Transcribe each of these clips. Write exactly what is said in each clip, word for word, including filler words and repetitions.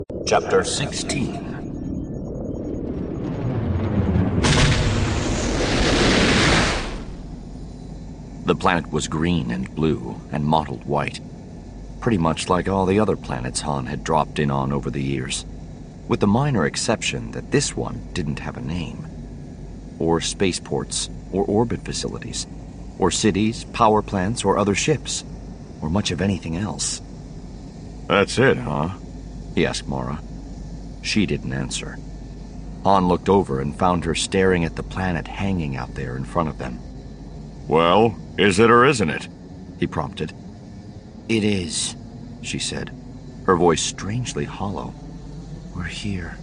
Chapter sixteen. The planet was green and blue and mottled white, pretty much like all the other planets Han had dropped in on over the years, with the minor exception that this one didn't have a name, or spaceports, or orbit facilities, or cities, power plants, or other ships, or much of anything else. That's it, huh? He asked Mara. She didn't answer. Han looked over and found her staring at the planet hanging out there in front of them. Well, is it or isn't it? He prompted. It is, she said, her voice strangely hollow. We're here.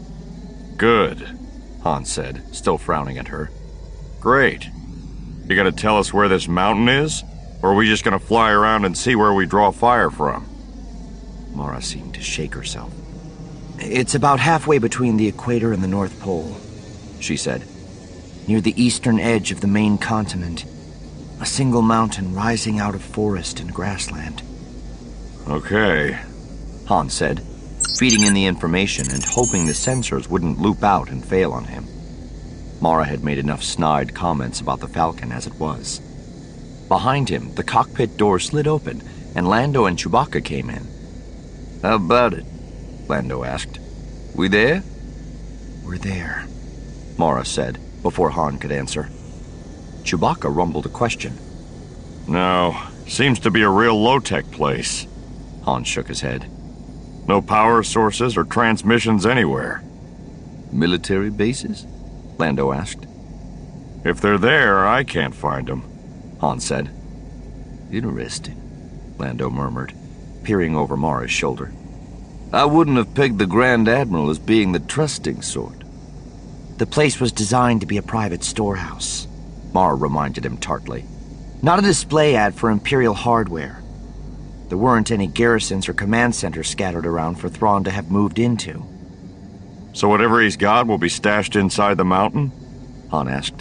Good, Han said, still frowning at her. Great. You gonna tell us where this mountain is? Or are we just gonna fly around and see where we draw fire from? Mara seemed to shake herself. It's about halfway between the equator and the North Pole, she said. Near the eastern edge of the main continent. A single mountain rising out of forest and grassland. Okay, Han said, feeding in the information and hoping the sensors wouldn't loop out and fail on him. Mara had made enough snide comments about the Falcon as it was. Behind him, the cockpit door slid open, and Lando and Chewbacca came in. How about it? Lando asked. We there? We're there, Mara said, before Han could answer. Chewbacca rumbled a question. No, seems to be a real low-tech place. Han shook his head. No power sources or transmissions anywhere. Military bases? Lando asked. If they're there, I can't find them, Han said. Interesting, Lando murmured, peering over Mara's shoulder. I wouldn't have pegged the Grand Admiral as being the trusting sort. The place was designed to be a private storehouse, Mara reminded him tartly. Not a display ad for Imperial hardware. There weren't any garrisons or command centers scattered around for Thrawn to have moved into. So whatever he's got will be stashed inside the mountain? Han asked.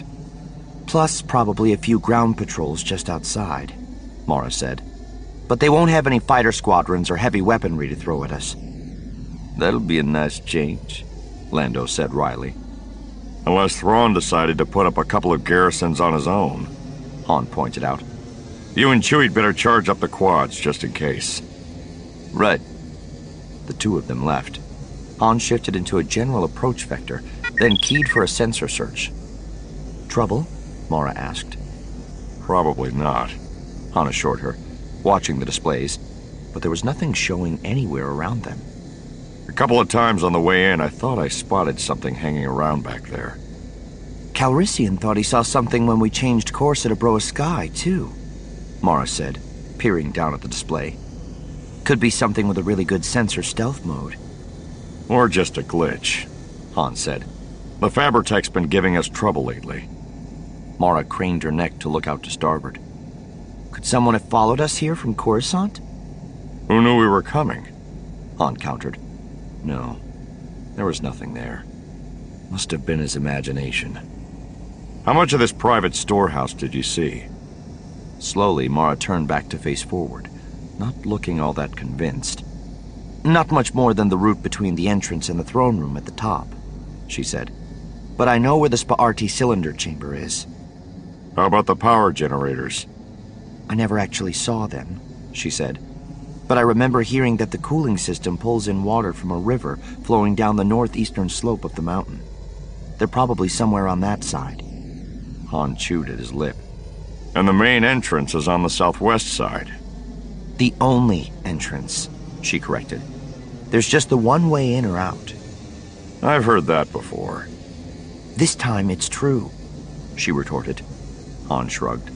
Plus probably a few ground patrols just outside, Mara said. But they won't have any fighter squadrons or heavy weaponry to throw at us. That'll be a nice change, Lando said wryly. Unless Thrawn decided to put up a couple of garrisons on his own, Han pointed out. You and Chewie'd better charge up the quads just in case. Right. The two of them left. Han shifted into a general approach vector, then keyed for a sensor search. Trouble? Mara asked. Probably not, Han assured her, watching the displays, but there was nothing showing anywhere around them. A couple of times on the way in, I thought I spotted something hanging around back there. Calrissian thought he saw something when we changed course at Abroa Sky, too, Mara said, peering down at the display. Could be something with a really good sensor stealth mode. Or just a glitch, Han said. The Fabritech's been giving us trouble lately. Mara craned her neck to look out to starboard. Could someone have followed us here from Coruscant? Who knew we were coming? Han countered. No, there was nothing there. Must have been his imagination. How much of this private storehouse did you see? Slowly, Mara turned back to face forward, not looking all that convinced. Not much more than the route between the entrance and the throne room at the top, she said. But I know where the Spa'arti cylinder chamber is. How about the power generators? I never actually saw them, she said. But I remember hearing that the cooling system pulls in water from a river flowing down the northeastern slope of the mountain. They're probably somewhere on that side. Han chewed at his lip. And the main entrance is on the southwest side. The only entrance, she corrected. There's just the one way in or out. I've heard that before. This time it's true, she retorted. Han shrugged.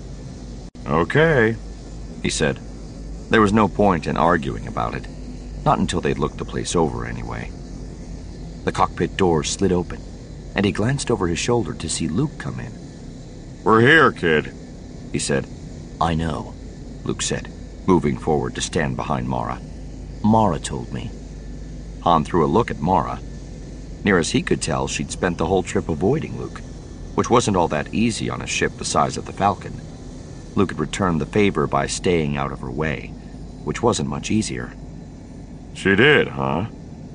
Okay, he said. There was no point in arguing about it. Not until they'd looked the place over, anyway. The cockpit door slid open, and he glanced over his shoulder to see Luke come in. We're here, kid, he said. I know, Luke said, moving forward to stand behind Mara. Mara told me. Han threw a look at Mara. Near as he could tell, she'd spent the whole trip avoiding Luke, which wasn't all that easy on a ship the size of the Falcon. Luke had returned the favor by staying out of her way, which wasn't much easier. She did, huh?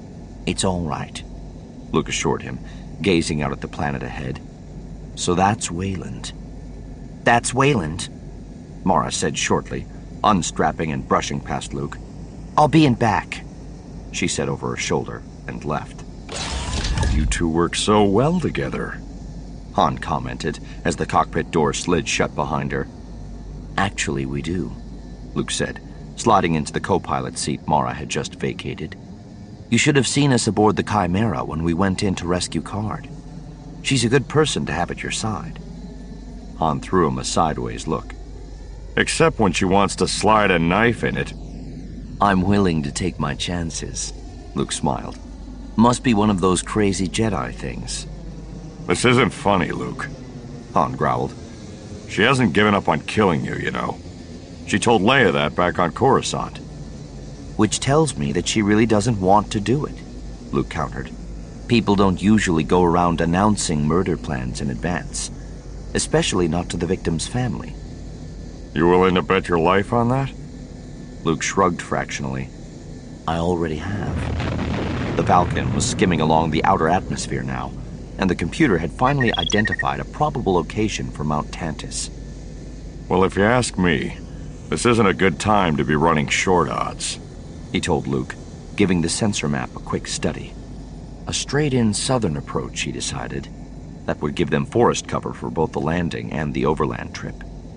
It's all right, Luke assured him, gazing out at the planet ahead. So that's Wayland. That's Wayland, Mara said shortly, unstrapping and brushing past Luke. I'll be in back, she said over her shoulder, and left. You two work so well together, Han commented as the cockpit door slid shut behind her. Actually, we do, Luke said, sliding into the co-pilot seat Mara had just vacated. You should have seen us aboard the Chimera when we went in to rescue Card. She's a good person to have at your side. Han threw him a sideways look. Except when she wants to slide a knife in it. I'm willing to take my chances, Luke smiled. Must be one of those crazy Jedi things. This isn't funny, Luke, Han growled. She hasn't given up on killing you, you know. She told Leia that back on Coruscant. Which tells me that she really doesn't want to do it, Luke countered. People don't usually go around announcing murder plans in advance, especially not to the victim's family. You willing to bet your life on that? Luke shrugged fractionally. I already have. The Falcon was skimming along the outer atmosphere now, and the computer had finally identified a probable location for Mount Tantus. Well, if you ask me, this isn't a good time to be running short odds, he told Luke, giving the sensor map a quick study. A straight-in southern approach, he decided. That would give them forest cover for both the landing and the overland trip.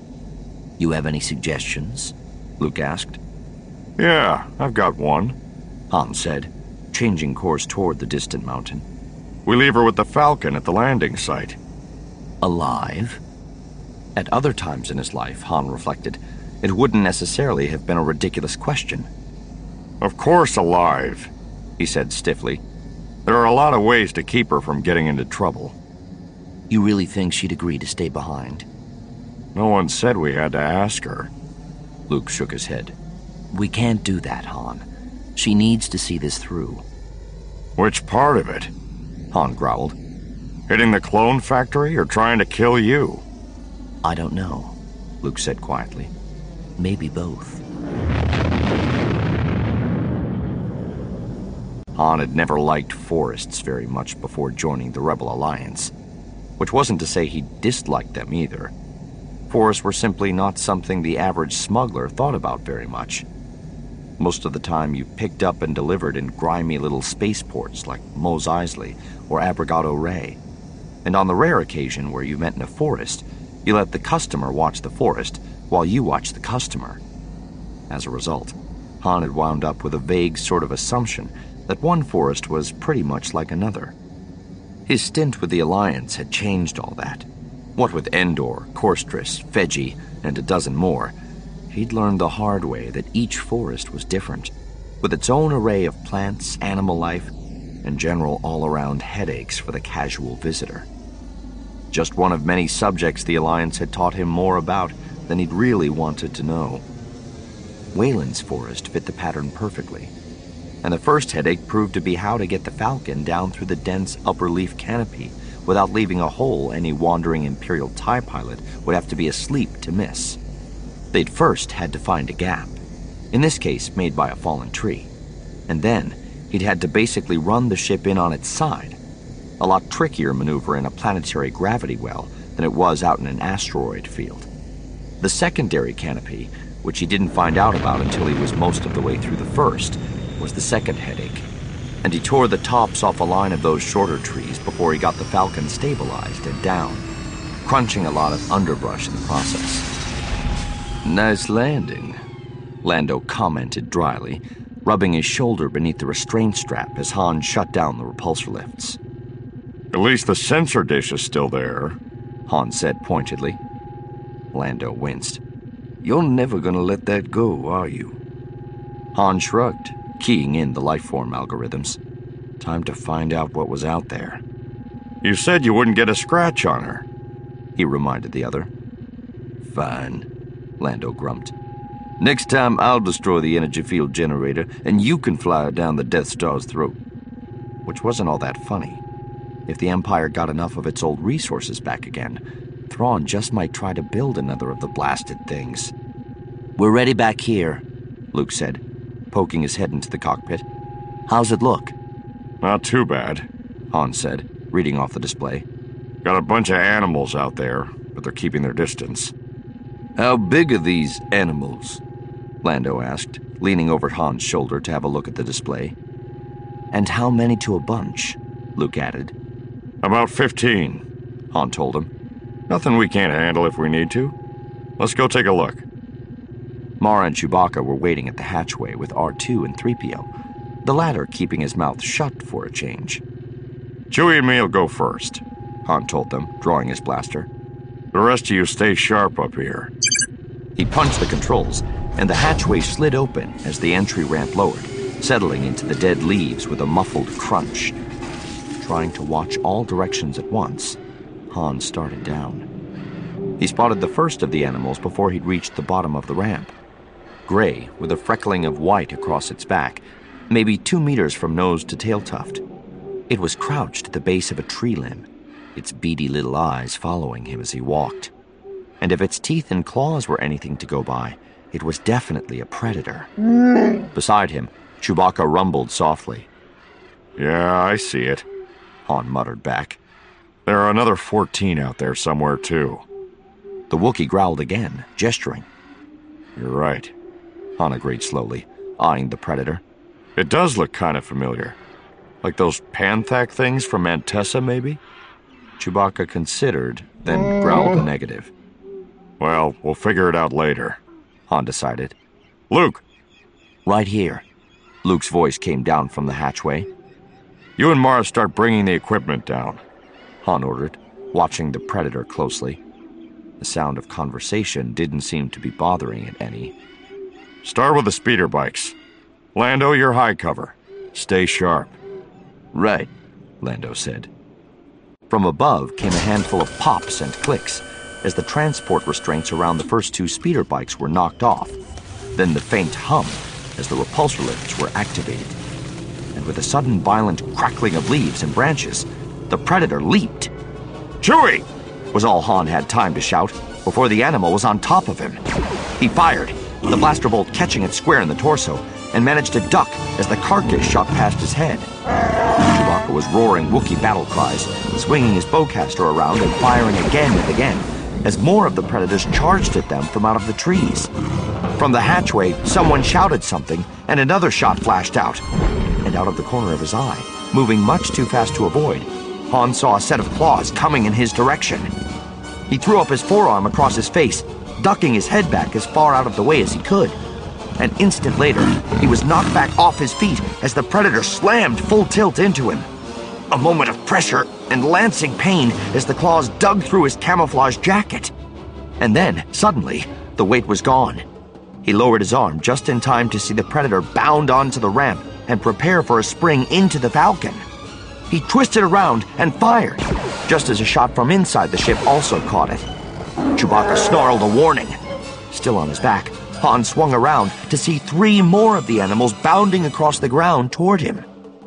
You have any suggestions? Luke asked. Yeah, I've got one, Han said, changing course toward the distant mountain. We leave her with the Falcon at the landing site. Alive? At other times in his life, Han reflected, it wouldn't necessarily have been a ridiculous question. Of course alive, he said stiffly. There are a lot of ways to keep her from getting into trouble. You really think she'd agree to stay behind? No one said we had to ask her. Luke shook his head. We can't do that, Han. She needs to see this through. Which part of it? Han growled. Hitting the clone factory or trying to kill you? I don't know, Luke said quietly. Maybe both. Han had never liked forests very much before joining the Rebel Alliance, which wasn't to say he disliked them either. Forests were simply not something the average smuggler thought about very much. Most of the time you picked up and delivered in grimy little spaceports like Mos Eisley or Abrogado Ray. And on the rare occasion where you met in a forest, you let the customer watch the forest while you watched the customer. As a result, Han had wound up with a vague sort of assumption that one forest was pretty much like another. His stint with the Alliance had changed all that. What with Endor, Korstris, Fedji, and a dozen more, he'd learned the hard way that each forest was different, with its own array of plants, animal life, and general all-around headaches for the casual visitor. Just one of many subjects the Alliance had taught him more about than he'd really wanted to know. Wayland's forest fit the pattern perfectly, and the first headache proved to be how to get the Falcon down through the dense upper leaf canopy without leaving a hole any wandering Imperial TIE pilot would have to be asleep to miss. They'd first had to find a gap, in this case made by a fallen tree, and then he'd had to basically run the ship in on its side, a lot trickier maneuver in a planetary gravity well than it was out in an asteroid field. The secondary canopy, which he didn't find out about until he was most of the way through the first, was the second headache, and he tore the tops off a line of those shorter trees before he got the Falcon stabilized and down, crunching a lot of underbrush in the process. Nice landing, Lando commented dryly, rubbing his shoulder beneath the restraint strap as Han shut down the repulsor lifts. At least the sensor dish is still there, Han said pointedly. Lando winced. You're never gonna let that go, are you? Han shrugged, keying in the lifeform algorithms. Time to find out what was out there. You said you wouldn't get a scratch on her, he reminded the other. Fine, Lando grumped. Next time I'll destroy the energy field generator and you can fly her down the Death Star's throat. Which wasn't all that funny. If the Empire got enough of its old resources back again, Thrawn just might try to build another of the blasted things. We're ready back here, Luke said, poking his head into the cockpit. How's it look? Not too bad, Han said, reading off the display. Got a bunch of animals out there, but they're keeping their distance. How big are these animals? Lando asked, leaning over Han's shoulder to have a look at the display. And how many to a bunch? Luke added. About fifteen, Han told him. Nothing we can't handle if we need to. Let's go take a look. Mara and Chewbacca were waiting at the hatchway with R two and three P O, the latter keeping his mouth shut for a change. Chewie and me will go first, Han told them, drawing his blaster. The rest of you stay sharp up here. He punched the controls, and the hatchway slid open as the entry ramp lowered, settling into the dead leaves with a muffled crunch. Trying to watch all directions at once, Han started down. He spotted the first of the animals before he'd reached the bottom of the ramp. Gray, with a freckling of white across its back, maybe two meters from nose to tail tuft. It was crouched at the base of a tree limb, its beady little eyes following him as he walked. And if its teeth and claws were anything to go by, it was definitely a predator. Beside him, Chewbacca rumbled softly. Yeah, I see it, Han muttered back. There are another fourteen out there somewhere, too. The Wookiee growled again, gesturing. You're right, Han agreed slowly, eyeing the predator. It does look kind of familiar. Like those Panthak things from Mantessa, maybe? Chewbacca considered, then growled a negative. Well, we'll figure it out later, Han decided. Luke! Right here. Luke's voice came down from the hatchway. You and Mara start bringing the equipment down, Han ordered, watching the predator closely. The sound of conversation didn't seem to be bothering it any. Start with the speeder bikes. Lando, you're high cover. Stay sharp. Right, Lando said. From above came a handful of pops and clicks as the transport restraints around the first two speeder bikes were knocked off. Then the faint hum as the repulsor lifts were activated. And with a sudden violent crackling of leaves and branches, the predator leaped. Chewie! Was all Han had time to shout before the animal was on top of him. He fired, the blaster bolt catching it square in the torso, and managed to duck as the carcass shot past his head. Chewbacca was roaring Wookiee battle cries, swinging his bowcaster around and firing again and again, as more of the predators charged at them from out of the trees. From the hatchway, someone shouted something, and another shot flashed out. And out of the corner of his eye, moving much too fast to avoid, Han saw a set of claws coming in his direction. He threw up his forearm across his face, ducking his head back as far out of the way as he could. An instant later, he was knocked back off his feet as the predator slammed full tilt into him. A moment of pressure and lancing pain as the claws dug through his camouflage jacket. And then, suddenly, the weight was gone. He lowered his arm just in time to see the predator bound onto the ramp and prepare for a spring into the Falcon. He twisted around and fired, just as a shot from inside the ship also caught it. Chewbacca snarled a warning. Still on his back, Han swung around to see three more of the animals bounding across the ground toward him.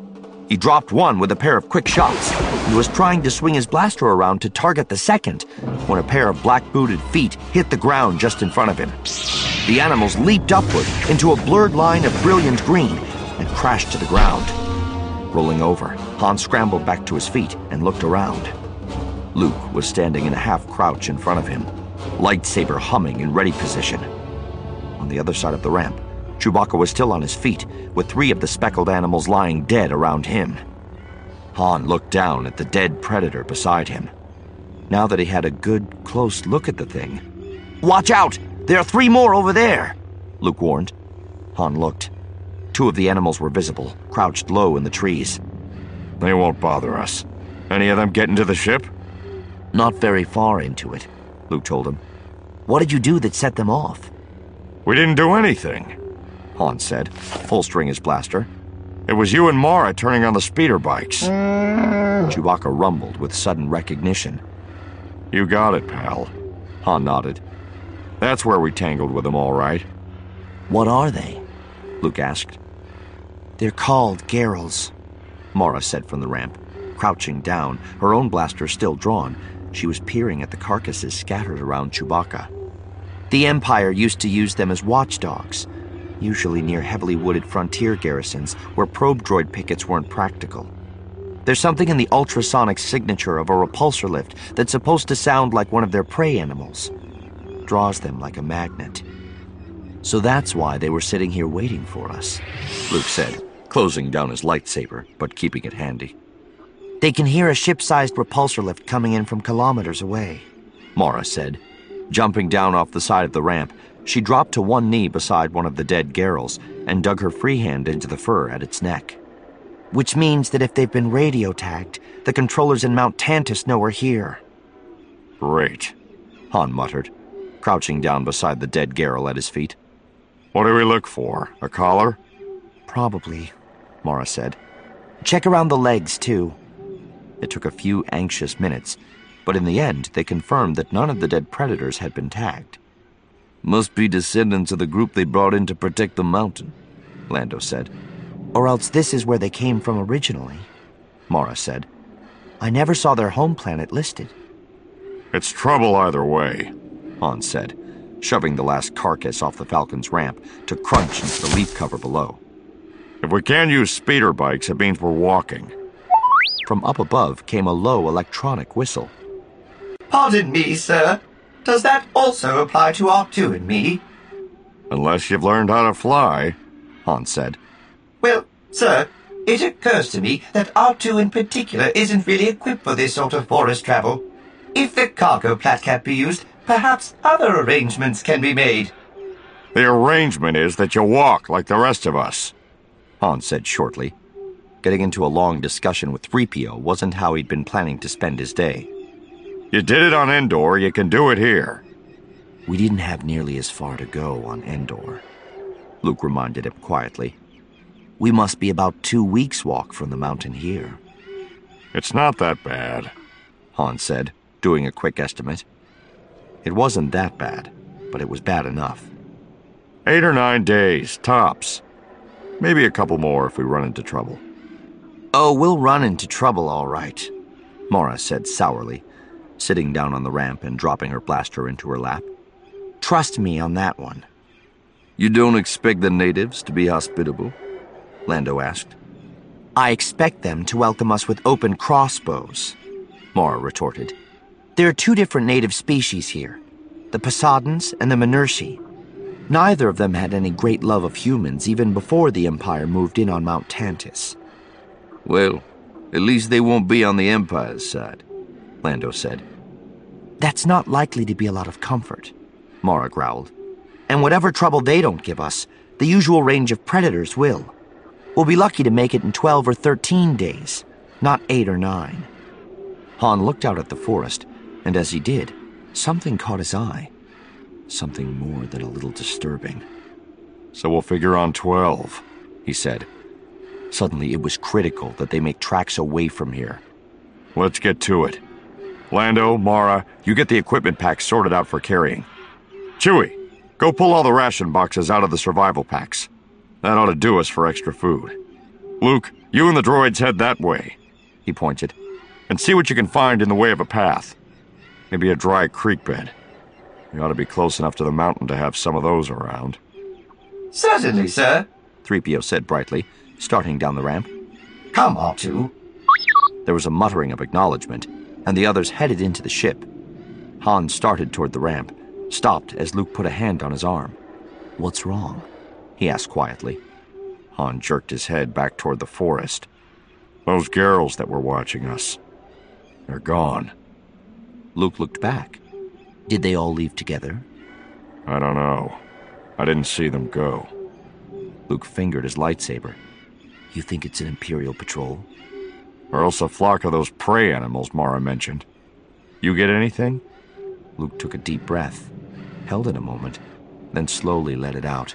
He dropped one with a pair of quick shots and was trying to swing his blaster around to target the second when a pair of black-booted feet hit the ground just in front of him. The animals leaped upward into a blurred line of brilliant green and crashed to the ground. Rolling over, Han scrambled back to his feet and looked around. Luke was standing in a half-crouch in front of him, lightsaber humming in ready position. On the other side of the ramp, Chewbacca was still on his feet, with three of the speckled animals lying dead around him. Han looked down at the dead predator beside him. Now that he had a good, close look at the thing. "Watch out! There are three more over there!" Luke warned. Han looked. Two of the animals were visible, crouched low in the trees. They won't bother us. Any of them get into the ship? Not very far into it, Luke told him. What did you do that set them off? We didn't do anything, Han said, holstering his blaster. It was you and Mara turning on the speeder bikes. Chewbacca rumbled with sudden recognition. You got it, pal. Han nodded. That's where we tangled with them, all right. What are they? Luke asked. They're called Garrels, Mara said from the ramp. Crouching down, her own blaster still drawn, she was peering at the carcasses scattered around Chewbacca. The Empire used to use them as watchdogs, usually near heavily wooded frontier garrisons where probe droid pickets weren't practical. There's something in the ultrasonic signature of a repulsor lift that's supposed to sound like one of their prey animals. Draws them like a magnet. So that's why they were sitting here waiting for us, Luke said, closing down his lightsaber, but keeping it handy. They can hear a ship-sized repulsor lift coming in from kilometers away, Mara said. Jumping down off the side of the ramp, she dropped to one knee beside one of the dead Garrels and dug her free hand into the fur at its neck. Which means that if they've been radio tagged, the controllers in Mount Tantus know we're here. Great, Han muttered, crouching down beside the dead Garrel at his feet. What do we look for? A collar? Probably, Mara said. Check around the legs, too. It took a few anxious minutes, but in the end they confirmed that none of the dead predators had been tagged. Must be descendants of the group they brought in to protect the mountain, Lando said. Or else this is where they came from originally, Mara said. I never saw their home planet listed. It's trouble either way, Han said, shoving the last carcass off the Falcon's ramp to crunch into the leaf cover below. If we can't use speeder bikes, it means we're walking. From up above came a low electronic whistle. Pardon me, sir. Does that also apply to R two and me? Unless you've learned how to fly, Han said. Well, sir, it occurs to me that R two in particular isn't really equipped for this sort of forest travel. If the cargo plat can't be used, perhaps other arrangements can be made. The arrangement is that you walk like the rest of us, Han said shortly. Getting into a long discussion with three P O wasn't how he'd been planning to spend his day. You did it on Endor, you can do it here. We didn't have nearly as far to go on Endor, Luke reminded him quietly. We must be about two weeks' walk from the mountain here. It's not that bad, Han said, doing a quick estimate. It wasn't that bad, but it was bad enough. Eight or nine days, tops. Maybe a couple more if we run into trouble. Oh, we'll run into trouble, all right, Mara said sourly, sitting down on the ramp and dropping her blaster into her lap. Trust me on that one. You don't expect the natives to be hospitable? Lando asked. I expect them to welcome us with open crossbows, Mara retorted. There are two different native species here, the Poseidons and the Minershi. Neither of them had any great love of humans even before the Empire moved in on Mount Tantus. Well, at least they won't be on the Empire's side, Lando said. That's not likely to be a lot of comfort, Mara growled. And whatever trouble they don't give us, the usual range of predators will. We'll be lucky to make it in twelve or thirteen days, not eight or nine. Han looked out at the forest, and as he did, something caught his eye. Something more than a little disturbing. So we'll figure on twelve, he said. Suddenly it was critical that they make tracks away from here. Let's get to it. Lando, Mara, you get the equipment pack sorted out for carrying. Chewie, go pull all the ration boxes out of the survival packs. That ought to do us for extra food. Luke, you and the droids head that way, he pointed, and see what you can find in the way of a path. Maybe a dry creek bed. You ought to be close enough to the mountain to have some of those around. Certainly, sir, three P O said brightly, starting down the ramp. Come, R two. There was a muttering of acknowledgement, and the others headed into the ship. Han started toward the ramp, stopped as Luke put a hand on his arm. What's wrong? He asked quietly. Han jerked his head back toward the forest. Those Garrels that were watching us. They're gone. Luke looked back. Did they all leave together? I don't know. I didn't see them go. Luke fingered his lightsaber. You think it's an Imperial patrol? Or else a flock of those prey animals Mara mentioned. You get anything? Luke took a deep breath, held it a moment, then slowly let it out.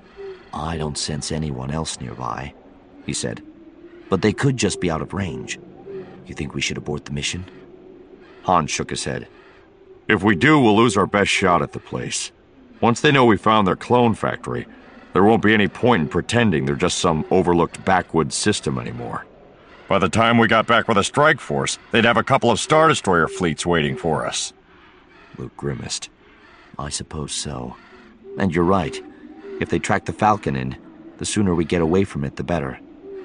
I don't sense anyone else nearby, he said. But they could just be out of range. You think we should abort the mission? Han shook his head. If we do, we'll lose our best shot at the place. Once they know we found their clone factory, there won't be any point in pretending they're just some overlooked backwoods system anymore. By the time we got back with a strike force, they'd have a couple of Star Destroyer fleets waiting for us. Luke grimaced. I suppose so. And you're right. If they track the Falcon in, the sooner we get away from it, the better.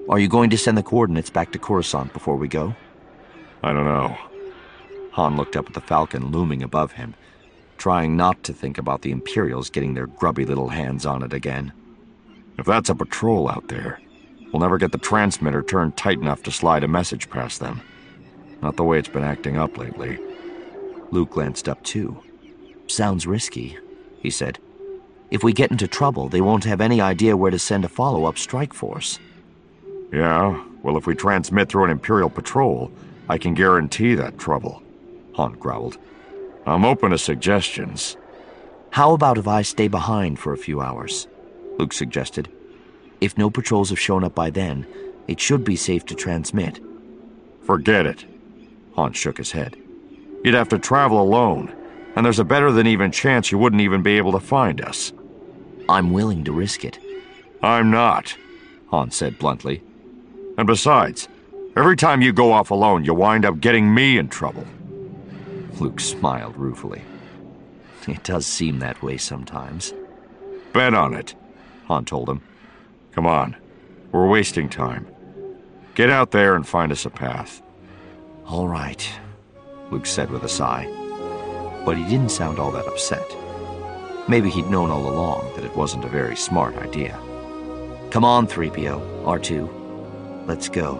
Are you going to send the coordinates back to Coruscant before we go? I don't know. Han looked up at the Falcon looming above him, trying not to think about the Imperials getting their grubby little hands on it again. If that's a patrol out there, we'll never get the transmitter turned tight enough to slide a message past them. Not the way it's been acting up lately. Luke glanced up too. Sounds risky, he said. If we get into trouble, they won't have any idea where to send a follow-up strike force. Yeah, well, if we transmit through an Imperial patrol, I can guarantee that trouble, Han growled. I'm open to suggestions. How about if I stay behind for a few hours? Luke suggested. If no patrols have shown up by then, it should be safe to transmit. Forget it. Han shook his head. You'd have to travel alone, and there's a better than even chance you wouldn't even be able to find us. I'm willing to risk it. I'm not, Han said bluntly. And besides, every time you go off alone, you wind up getting me in trouble. Luke smiled ruefully. It does seem that way sometimes. Bet on it, Han told him. Come on, we're wasting time. Get out there and find us a path. All right, Luke said with a sigh. But he didn't sound all that upset. Maybe he'd known all along that it wasn't a very smart idea. Come on, three P O, R two. Let's go.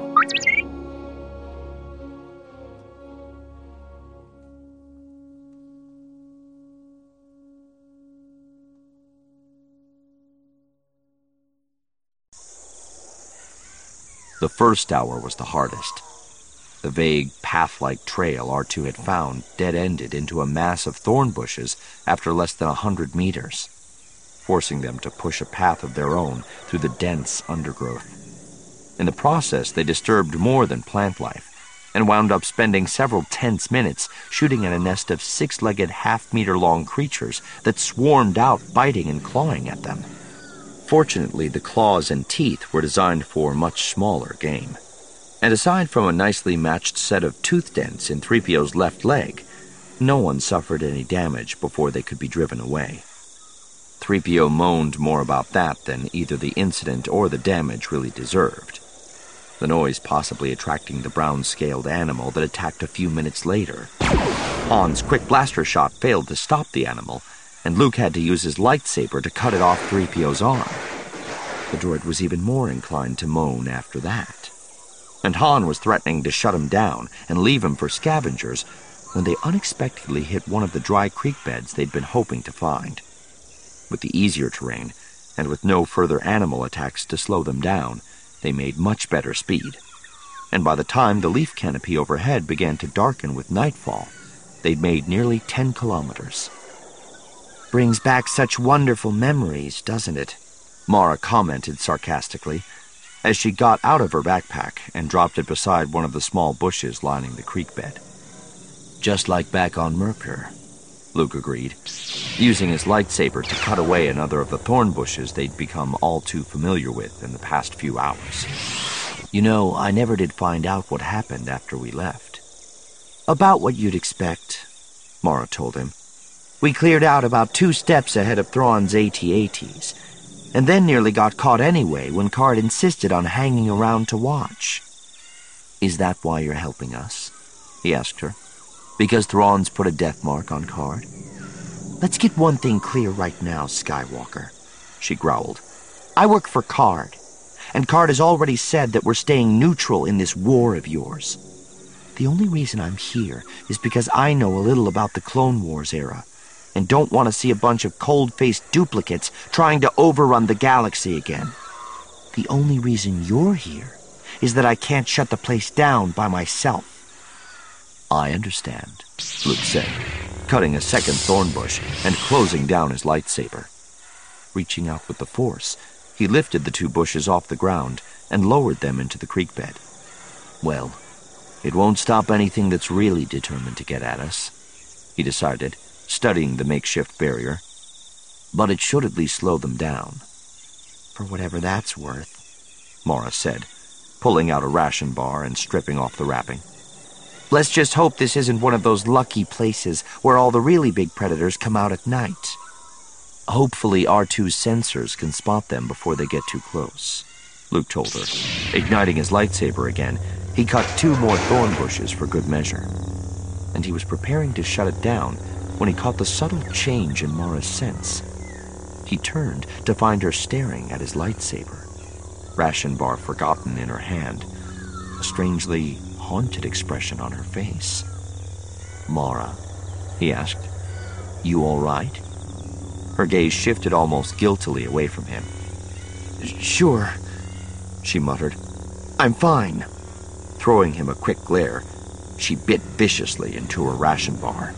The first hour was the hardest. The vague, path-like trail R two had found dead-ended into a mass of thorn bushes after less than a hundred meters, forcing them to push a path of their own through the dense undergrowth. In the process, they disturbed more than plant life, and wound up spending several tense minutes shooting at a nest of six-legged, half-meter-long creatures that swarmed out, biting and clawing at them. Fortunately, the claws and teeth were designed for much smaller game. And aside from a nicely matched set of tooth dents in three P O's left leg, no one suffered any damage before they could be driven away. three P O moaned more about that than either the incident or the damage really deserved. The noise possibly attracting the brown-scaled animal that attacked a few minutes later. Han's quick blaster shot failed to stop the animal, and Luke had to use his lightsaber to cut it off three P O's arm. The droid was even more inclined to moan after that. And Han was threatening to shut him down and leave him for scavengers when they unexpectedly hit one of the dry creek beds they'd been hoping to find. With the easier terrain, and with no further animal attacks to slow them down, they made much better speed. And by the time the leaf canopy overhead began to darken with nightfall, they'd made nearly ten kilometers. Brings back such wonderful memories, doesn't it? Mara commented sarcastically, as she got out of her backpack and dropped it beside one of the small bushes lining the creek bed. Just like back on Merkur, Luke agreed, using his lightsaber to cut away another of the thorn bushes they'd become all too familiar with in the past few hours. You know, I never did find out what happened after we left. About what you'd expect, Mara told him. We cleared out about two steps ahead of Thrawn's A T A Ts, and then nearly got caught anyway when Card insisted on hanging around to watch. Is that why you're helping us? He asked her. Because Thrawn's put a death mark on Card? Let's get one thing clear right now, Skywalker, she growled. I work for Card, and Card has already said that we're staying neutral in this war of yours. The only reason I'm here is because I know a little about the Clone Wars era, and don't want to see a bunch of cold-faced duplicates trying to overrun the galaxy again. The only reason you're here is that I can't shut the place down by myself. I understand, Luke said, cutting a second thorn bush and closing down his lightsaber. Reaching out with the Force, he lifted the two bushes off the ground and lowered them into the creek bed. Well, it won't stop anything that's really determined to get at us, he decided, studying the makeshift barrier. But it should at least slow them down. For whatever that's worth, Mara said, pulling out a ration bar and stripping off the wrapping. Let's just hope this isn't one of those lucky places where all the really big predators come out at night. Hopefully R two's sensors can spot them before they get too close. Luke told her. Igniting his lightsaber again, he cut two more thorn bushes for good measure. And he was preparing to shut it down when he caught the subtle change in Mara's sense. He turned to find her staring at his lightsaber, ration bar forgotten in her hand, a strangely haunted expression on her face. "Mara," he asked, "you all right?" Her gaze shifted almost guiltily away from him. "Sure," she muttered. "I'm fine." Throwing him a quick glare, she bit viciously into her ration bar.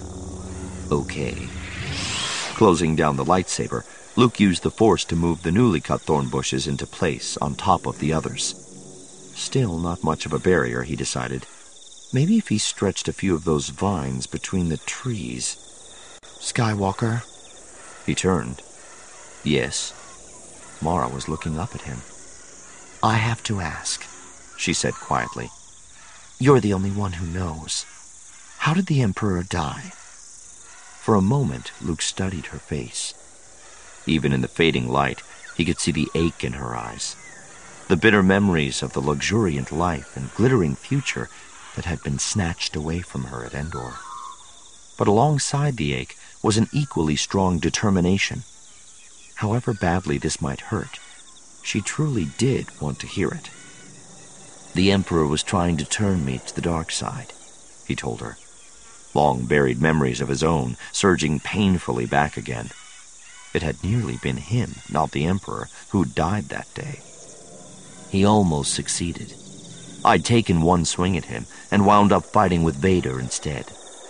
"Okay." Closing down the lightsaber, Luke used the Force to move the newly cut thorn bushes into place on top of the others. Still not much of a barrier, he decided. Maybe if he stretched a few of those vines between the trees. "Skywalker?" He turned. "Yes." Mara was looking up at him. "I have to ask," she said quietly. "You're the only one who knows. How did the Emperor die?" For a moment, Luke studied her face. Even in the fading light, he could see the ache in her eyes, the bitter memories of the luxuriant life and glittering future that had been snatched away from her at Endor. But alongside the ache was an equally strong determination. However badly this might hurt, she truly did want to hear it. "The Emperor was trying to turn me to the dark side," he told her, long-buried memories of his own surging painfully back again. It had nearly been him, not the Emperor, who died that day. He almost succeeded. I'd taken one swing at him and wound up fighting with Vader instead.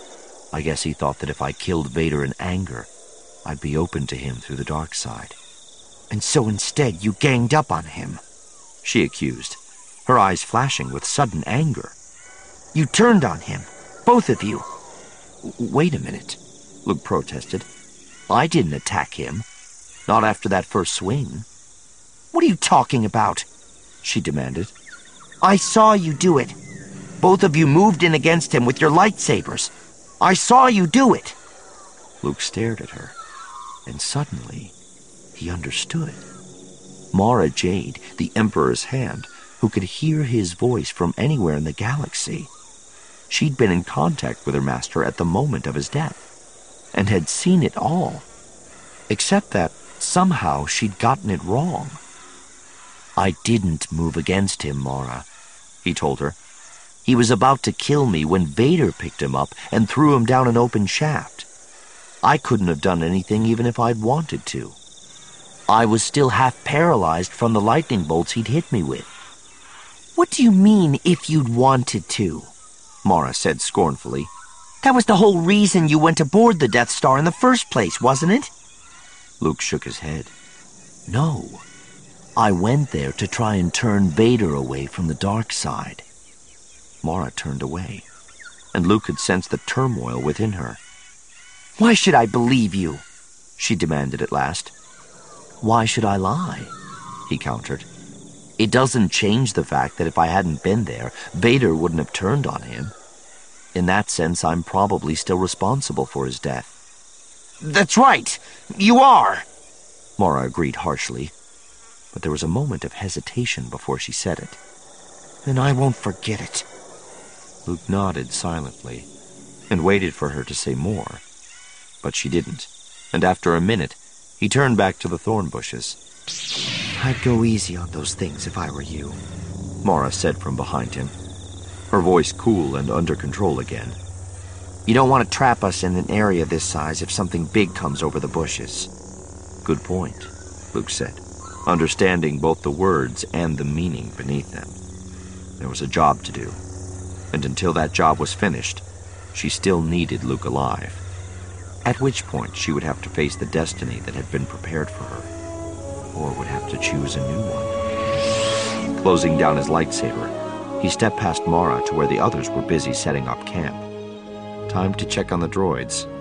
I guess he thought that if I killed Vader in anger, I'd be open to him through the dark side. "And so instead you ganged up on him," she accused, her eyes flashing with sudden anger. "You turned on him, both of you." "Wait a minute," Luke protested. "I didn't attack him. Not after that first swing." "What are you talking about?" she demanded. "I saw you do it. Both of you moved in against him with your lightsabers. I saw you do it." Luke stared at her, and suddenly he understood. Mara Jade, the Emperor's hand, who could hear his voice from anywhere in the galaxy. She'd been in contact with her master at the moment of his death, and had seen it all. Except that, somehow, she'd gotten it wrong. "I didn't move against him, Mara," he told her. "He was about to kill me when Vader picked him up and threw him down an open shaft. I couldn't have done anything even if I'd wanted to. I was still half paralyzed from the lightning bolts he'd hit me with." "What do you mean, if you'd wanted to?" Mara said scornfully. "That was the whole reason you went aboard the Death Star in the first place, wasn't it?" Luke shook his head. "No. I went there to try and turn Vader away from the dark side." Mara turned away, and Luke could sense the turmoil within her. "Why should I believe you?" she demanded at last. "Why should I lie?" he countered. "It doesn't change the fact that if I hadn't been there, Vader wouldn't have turned on him. In that sense, I'm probably still responsible for his death." "That's right! You are!" Mara agreed harshly, but there was a moment of hesitation before she said it. "Then I won't forget it." Luke nodded silently and waited for her to say more, but she didn't, and after a minute, he turned back to the thorn bushes. "I'd go easy on those things if I were you," Mara said from behind him, her voice cool and under control again. "You don't want to trap us in an area this size if something big comes over the bushes." "Good point," Luke said, understanding both the words and the meaning beneath them. There was a job to do, and until that job was finished, she still needed Luke alive, at which point she would have to face the destiny that had been prepared for her, or would have to choose a new one. Closing down his lightsaber, he stepped past Mara to where the others were busy setting up camp. Time to check on the droids.